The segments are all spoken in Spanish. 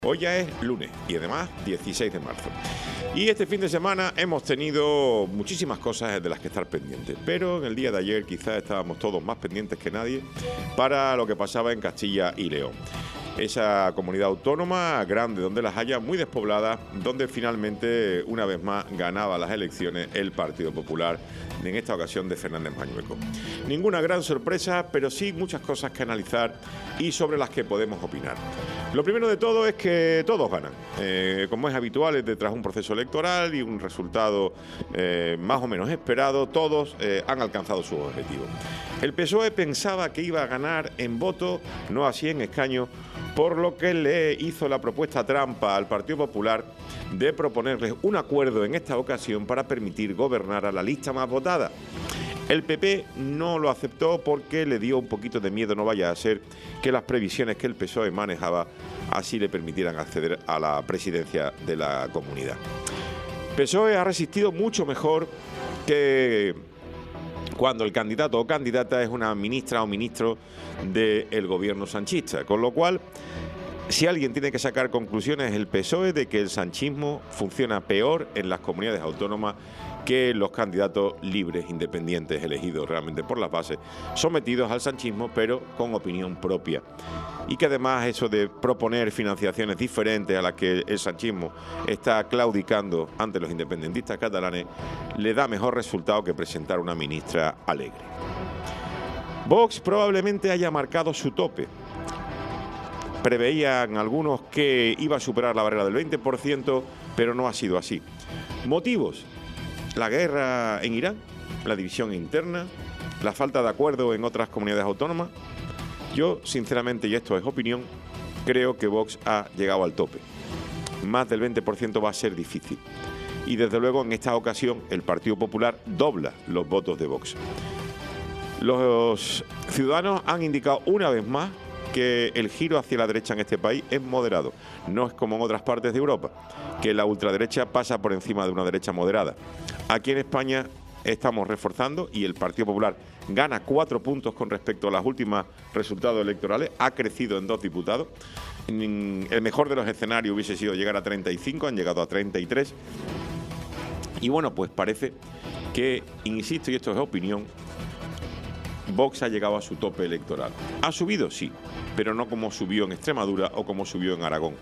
Hoy ya es lunes y además 16 de marzo. Y este fin de semana hemos tenido muchísimas cosas de las que estar pendientes, pero en el día de ayer quizás estábamos todos más pendientes que nadie para lo que pasaba en Castilla y León. Esa comunidad autónoma grande, donde las haya, muy despoblada, donde finalmente, una vez más, ganaba las elecciones el Partido Popular, en esta ocasión de Fernández Mañueco. Ninguna gran sorpresa, pero sí muchas cosas que analizar y sobre las que podemos opinar. Lo primero de todo es que todos ganan. Como es habitual, detrás de un proceso electoral y un resultado más o menos esperado, todos han alcanzado sus objetivos. El PSOE pensaba que iba a ganar en voto, no así en escaño, por lo que le hizo la propuesta trampa al Partido Popular de proponerles un acuerdo en esta ocasión para permitir gobernar a la lista más votada. El PP no lo aceptó porque le dio un poquito de miedo, no vaya a ser que las previsiones que el PSOE manejaba así le permitieran acceder a la presidencia de la comunidad. PSOE ha resistido mucho mejor que cuando el candidato o candidata es una ministra o ministro del gobierno sanchista, con lo cual, si alguien tiene que sacar conclusiones, es el PSOE de que el sanchismo funciona peor en las comunidades autónomas que los candidatos libres, independientes, elegidos realmente por las bases, sometidos al sanchismo, pero con opinión propia. Y que además eso de proponer financiaciones diferentes a las que el sanchismo está claudicando ante los independentistas catalanes, le da mejor resultado que presentar una ministra alegre. Vox probablemente haya marcado su tope. Preveían algunos que iba a superar la barrera del 20%, pero no ha sido así. ¿Motivos? La guerra en Irán, la división interna, la falta de acuerdo en otras comunidades autónomas. Yo, sinceramente, y esto es opinión, creo que Vox ha llegado al tope. Más del 20% va a ser difícil. Y desde luego, en esta ocasión, el Partido Popular dobla los votos de Vox. Los ciudadanos han indicado una vez más que el giro hacia la derecha en este país es moderado. No es como en otras partes de Europa, que la ultraderecha pasa por encima de una derecha moderada. Aquí en España estamos reforzando y el Partido Popular gana 4 puntos con respecto a los últimos resultados electorales. Ha crecido en 2 diputados. El mejor de los escenarios hubiese sido llegar a 35, han llegado a 33. Y bueno, pues parece que, insisto, y esto es opinión, Vox ha llegado a su tope electoral. ¿Ha subido? Sí, pero no como subió en Extremadura o como subió en Aragón.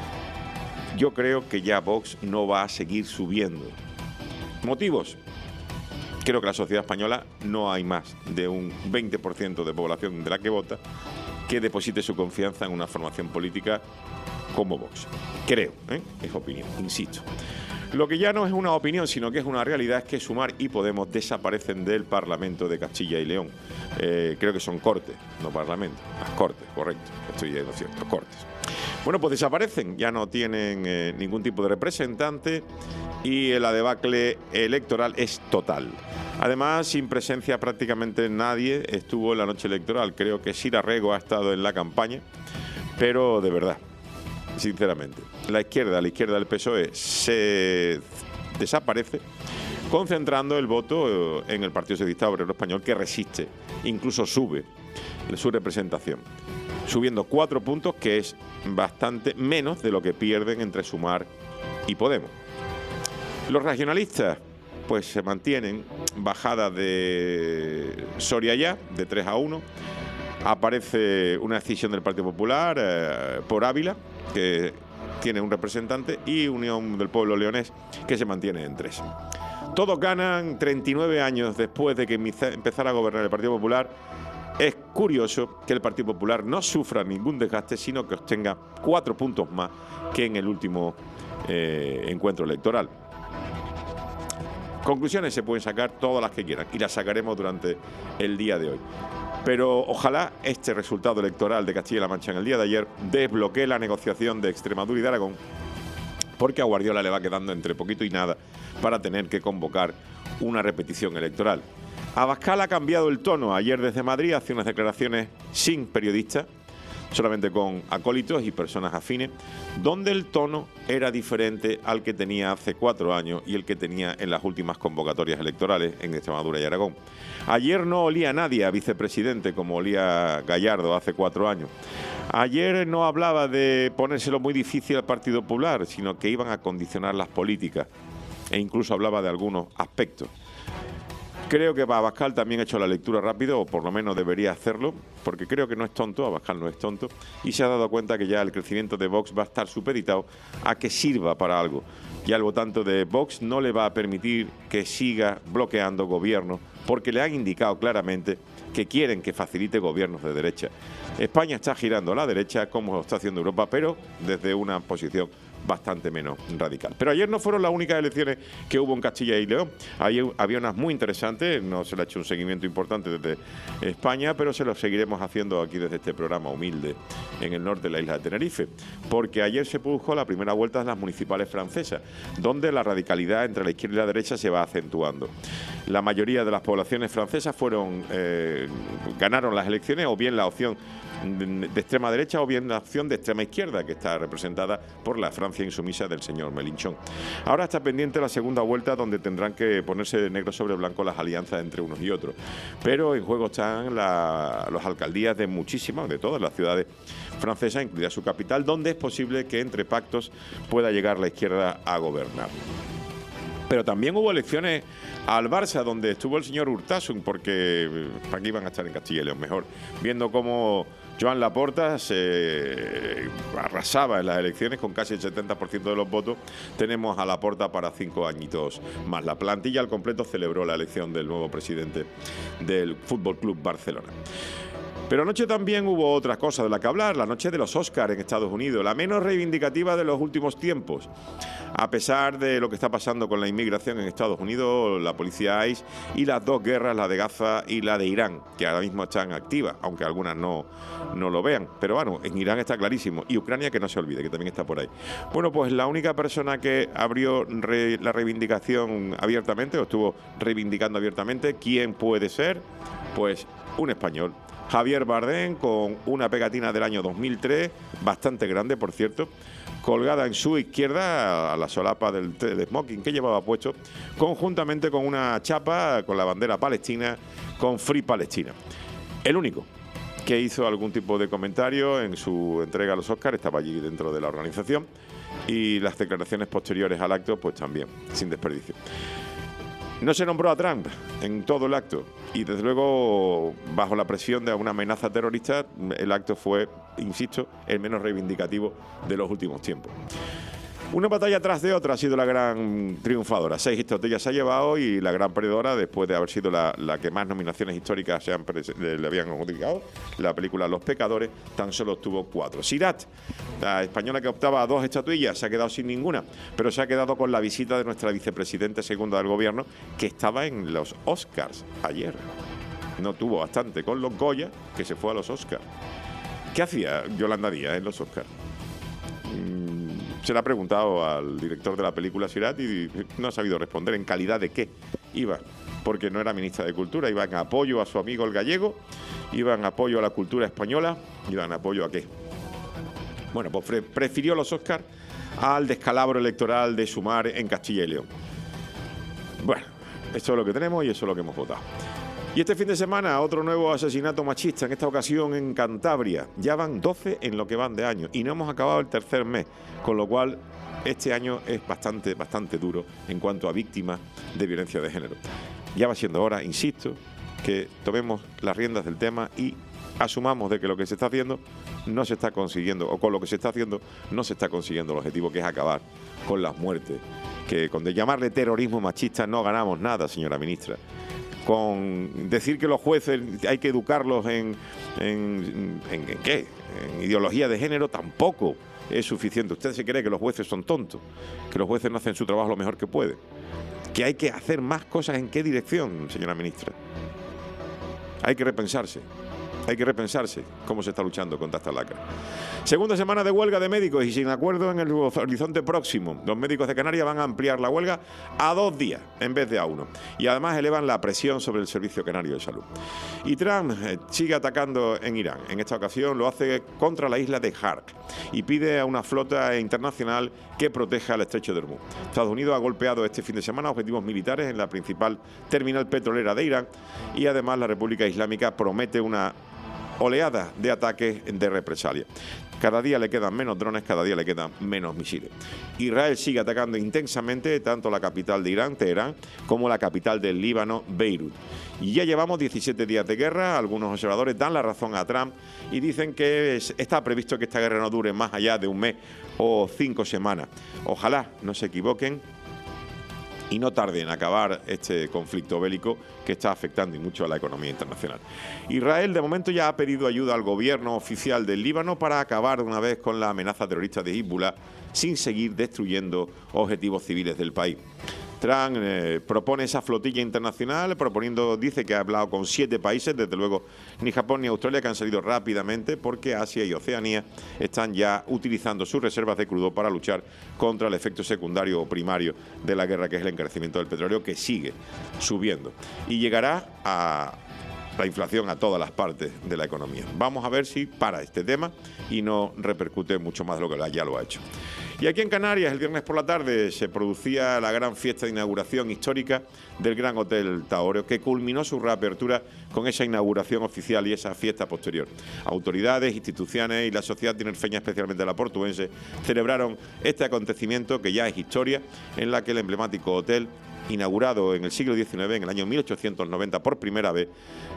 Yo creo que ya Vox no va a seguir subiendo. ¿Motivos? Creo que la sociedad española no hay más de un 20% de población de la que vota que deposite su confianza en una formación política como Vox. Creo, es opinión, insisto. Lo que ya no es una opinión, sino que es una realidad, es que Sumar y Podemos desaparecen del Parlamento de Castilla y León. Creo que son Cortes, no Parlamento. Las Cortes, correcto. Estoy diciendo cierto, Cortes. Bueno, pues desaparecen, ya no tienen ningún tipo de representante y la debacle electoral es total. Además, sin presencia prácticamente nadie estuvo en la noche electoral. Creo que Sira Rego ha estado en la campaña, pero de verdad, sinceramente, la izquierda del PSOE se desaparece, concentrando el voto en el Partido Socialista Obrero Español, que resiste, incluso sube su representación, subiendo 4 puntos, que es bastante menos de lo que pierden entre Sumar y Podemos. Los regionalistas pues se mantienen, bajada de Soria ya, de 3-1. Aparece una decisión del Partido Popular por Ávila, que tiene un representante, y Unión del Pueblo Leonés, que se mantiene en 3. Todos ganan 39 años después de que empezara a gobernar el Partido Popular. Es curioso que el Partido Popular no sufra ningún desgaste, sino que obtenga 4 puntos más que en el último encuentro electoral. Conclusiones se pueden sacar todas las que quieran y las sacaremos durante el día de hoy. Pero ojalá este resultado electoral de Castilla-La Mancha en el día de ayer desbloquee la negociación de Extremadura y de Aragón, porque a Guardiola le va quedando entre poquito y nada para tener que convocar una repetición electoral. Abascal ha cambiado el tono. Ayer desde Madrid hace unas declaraciones sin periodistas, solamente con acólitos y personas afines, donde el tono era diferente al que tenía hace 4 años y el que tenía en las últimas convocatorias electorales en Extremadura y Aragón. Ayer no olía nadie a vicepresidente como olía Gallardo hace 4 años. Ayer no hablaba de ponérselo muy difícil al Partido Popular, sino que iban a condicionar las políticas e incluso hablaba de algunos aspectos. Creo que Abascal también ha hecho la lectura rápido, o por lo menos debería hacerlo, porque creo que no es tonto, Abascal no es tonto, y se ha dado cuenta que ya el crecimiento de Vox va a estar supeditado a que sirva para algo. Ya el votante de Vox no le va a permitir que siga bloqueando gobiernos, porque le han indicado claramente que quieren que facilite gobiernos de derecha. España está girando a la derecha, como lo está haciendo Europa, pero desde una posición bastante menos radical. Pero ayer no fueron las únicas elecciones que hubo en Castilla y León. Ayer había unas muy interesantes, no se le ha hecho un seguimiento importante desde España, pero se lo seguiremos haciendo aquí desde este programa humilde en el norte de la isla de Tenerife, porque ayer se produjo la primera vuelta de las municipales francesas, donde la radicalidad entre la izquierda y la derecha se va acentuando. La mayoría de las poblaciones francesas ganaron las elecciones, o bien la opción de extrema derecha o bien la opción de extrema izquierda, que está representada por la Francia insumisa del señor Mélenchon. Ahora está pendiente la segunda vuelta, donde tendrán que ponerse de negro sobre blanco las alianzas entre unos y otros. Pero en juego están las alcaldías de todas las ciudades francesas, incluida su capital, donde es posible que entre pactos pueda llegar la izquierda a gobernar. Pero también hubo elecciones al Barça, donde estuvo el señor Urtasun, porque ¿para qué iban a estar en Castilla y León mejor? Viendo cómo Joan Laporta se arrasaba en las elecciones con casi el 70% de los votos. Tenemos a Laporta para 5 añitos más. La plantilla al completo celebró la elección del nuevo presidente del Fútbol Club Barcelona. Pero anoche también hubo otra cosa de la que hablar, la noche de los Oscars en Estados Unidos, la menos reivindicativa de los últimos tiempos. A pesar de lo que está pasando con la inmigración en Estados Unidos, la policía ICE y las dos guerras, la de Gaza y la de Irán, que ahora mismo están activas, aunque algunas no lo vean. Pero bueno, en Irán está clarísimo, y Ucrania, que no se olvide, que también está por ahí. Bueno, pues la única persona que abrió la reivindicación abiertamente, o estuvo reivindicando abiertamente, ¿quién puede ser? Pues un español. Javier Bardem, con una pegatina del año 2003, bastante grande, por cierto, colgada en su izquierda a la solapa del smoking que llevaba puesto, conjuntamente con una chapa con la bandera palestina, con Free Palestina. El único que hizo algún tipo de comentario en su entrega a los Oscars, estaba allí dentro de la organización, y las declaraciones posteriores al acto, pues también, sin desperdicio. No se nombró a Trump en todo el acto y, desde luego, bajo la presión de una amenaza terrorista, el acto fue, insisto, el menos reivindicativo de los últimos tiempos. Una batalla tras de otra ha sido la gran triunfadora. 6 estrategias se ha llevado, y la gran perdedora, después de haber sido la que más nominaciones históricas le habían adjudicado, la película Los Pecadores, tan solo obtuvo 4. Sirat, la española que optaba a 2 estatuillas, se ha quedado sin ninguna, pero se ha quedado con la visita de nuestra vicepresidenta segunda del gobierno, que estaba en los Oscars ayer. No tuvo bastante con los Goya, que se fue a los Oscars. ¿Qué hacía Yolanda Díaz en los Oscars? Se le ha preguntado al director de la película Sirat y no ha sabido responder en calidad de qué iba, porque no era ministra de Cultura, iba en apoyo a su amigo el gallego, iba en apoyo a la cultura española, iba en apoyo a qué. Bueno, pues prefirió los Oscars al descalabro electoral de Sumar en Castilla y León. Bueno, eso es lo que tenemos y eso es lo que hemos votado. Y este fin de semana, otro nuevo asesinato machista, en esta ocasión en Cantabria. Ya van 12 en lo que van de año y no hemos acabado el tercer mes, con lo cual este año es bastante duro en cuanto a víctimas de violencia de género. Ya va siendo hora, insisto, que tomemos las riendas del tema y asumamos de que lo que se está haciendo no se está consiguiendo, o con lo que se está haciendo no se está consiguiendo el objetivo, que es acabar con las muertes. Que con llamarle terrorismo machista no ganamos nada, señora ministra. Con decir que los jueces hay que educarlos en ¿qué? En ideología de género tampoco es suficiente. Usted se cree que los jueces son tontos, que los jueces no hacen su trabajo lo mejor que pueden, que hay que hacer más cosas. ¿En qué dirección, señora ministra? Hay que repensarse cómo se está luchando contra esta lacra. Segunda semana de huelga de médicos y sin acuerdo en el horizonte próximo. Los médicos de Canarias van a ampliar la huelga a 2 días en vez de a 1. Y además elevan la presión sobre el Servicio Canario de Salud. Y Trump sigue atacando en Irán. En esta ocasión lo hace contra la isla de Hark y pide a una flota internacional que proteja el estrecho de Hormuz. Estados Unidos ha golpeado este fin de semana objetivos militares en la principal terminal petrolera de Irán, y además la República Islámica promete una oleadas de ataques de represalia. Cada día le quedan menos drones, cada día le quedan menos misiles. Israel sigue atacando intensamente tanto la capital de Irán, Teherán, como la capital del Líbano, Beirut. Y ya llevamos 17 días de guerra. Algunos observadores dan la razón a Trump y dicen que está previsto que esta guerra no dure más allá de un mes o 5 semanas. Ojalá no se equivoquen y no tarde en acabar este conflicto bélico que está afectando y mucho a la economía internacional. Israel de momento ya ha pedido ayuda al gobierno oficial del Líbano para acabar de una vez con la amenaza terrorista de Hezbollah sin seguir destruyendo objetivos civiles del país. Trump propone esa flotilla internacional, dice que ha hablado con 7 países, desde luego ni Japón ni Australia, que han salido rápidamente porque Asia y Oceanía están ya utilizando sus reservas de crudo para luchar contra el efecto secundario o primario de la guerra, que es el encarecimiento del petróleo, que sigue subiendo y llegará a la inflación a todas las partes de la economía. Vamos a ver si para este tema y no repercute mucho más de lo que ya lo ha hecho. Y aquí en Canarias, el viernes por la tarde, se producía la gran fiesta de inauguración histórica del Gran Hotel Taoreo, que culminó su reapertura con esa inauguración oficial y esa fiesta posterior. Autoridades, instituciones y la sociedad tinerfeña, especialmente la portuense, celebraron este acontecimiento que ya es historia, en la que el emblemático hotel, inaugurado en el siglo XIX, en el año 1890, por primera vez,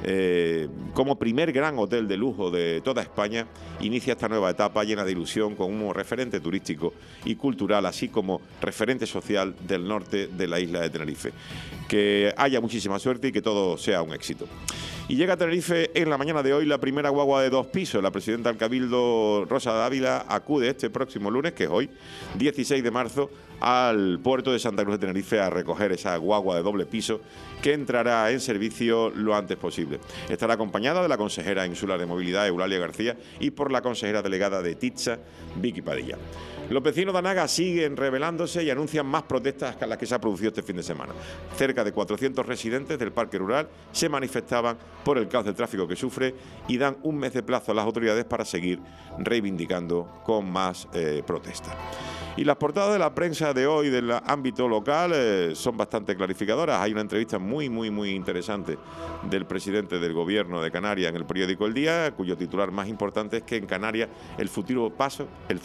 como primer gran hotel de lujo de toda España, inicia esta nueva etapa llena de ilusión como referente turístico y cultural, así como referente social del norte de la isla de Tenerife. Que haya muchísima suerte y que todo sea un éxito. Y llega a Tenerife en la mañana de hoy la primera guagua de 2 pisos. La presidenta del Cabildo, Rosa Dávila, acude este próximo lunes, que es hoy, 16 de marzo, al puerto de Santa Cruz de Tenerife a recoger esa guagua de doble piso que entrará en servicio lo antes posible. Estará acompañada de la consejera insular de Movilidad, Eulalia García, y por la consejera delegada de TITSA, Vicky Padilla. Los vecinos de Anaga siguen rebelándose y anuncian más protestas que las que se ha producido este fin de semana. Cerca de 400 residentes del Parque Rural se manifestaban por el caos del tráfico que sufre y dan un mes de plazo a las autoridades para seguir reivindicando con más protestas. Y las portadas de la prensa de hoy del ámbito local son bastante clarificadoras. Hay una entrevista muy interesante del presidente del Gobierno de Canarias en el periódico El Día, cuyo titular más importante es que en Canarias el futuro pasa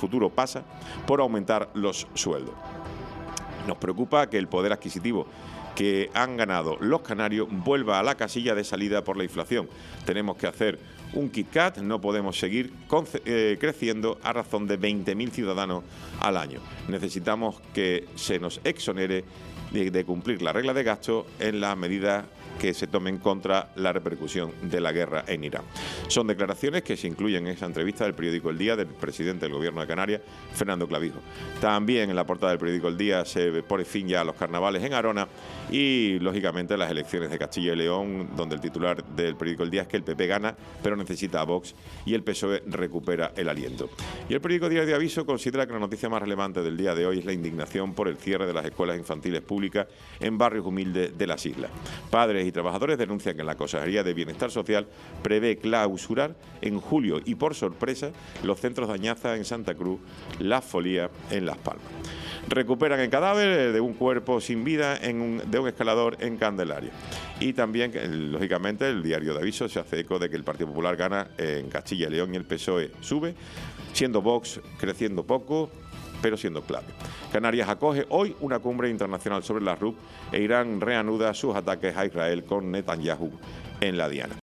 por aumentar los sueldos. Nos preocupa que el poder adquisitivo que han ganado los canarios vuelva a la casilla de salida por la inflación. Tenemos que hacer un KitKat, no podemos seguir creciendo a razón de 20.000 ciudadanos al año. Necesitamos que se nos exonere de cumplir la regla de gasto en las medidas que se tomen contra la repercusión de la guerra en Irán. Son declaraciones que se incluyen en esa entrevista del periódico El Día del presidente del Gobierno de Canarias, Fernando Clavijo. También en la portada del periódico El Día se pone fin ya a los carnavales en Arona y, lógicamente, las elecciones de Castilla y León, donde el titular del periódico El Día es que el PP gana, pero necesita a Vox y el PSOE recupera el aliento. Y el periódico Diario de Aviso considera que la noticia más relevante del día de hoy es la indignación por el cierre de las escuelas infantiles públicas en barrios humildes de las islas. Padres y trabajadores denuncian que la Consejería de Bienestar Social prevé clausurar en julio y, por sorpresa, los centros de Añaza en Santa Cruz, La Folía en Las Palmas. Recuperan el cadáver de un cuerpo sin vida de un escalador en Candelaria. Y también, lógicamente, el Diario de Aviso se hace eco de que el Partido Popular gana en Castilla y León y el PSOE sube, siendo Vox creciendo poco, pero siendo clave. Canarias acoge hoy una cumbre internacional sobre la RUP e Irán reanuda sus ataques a Israel con Netanyahu en la diana.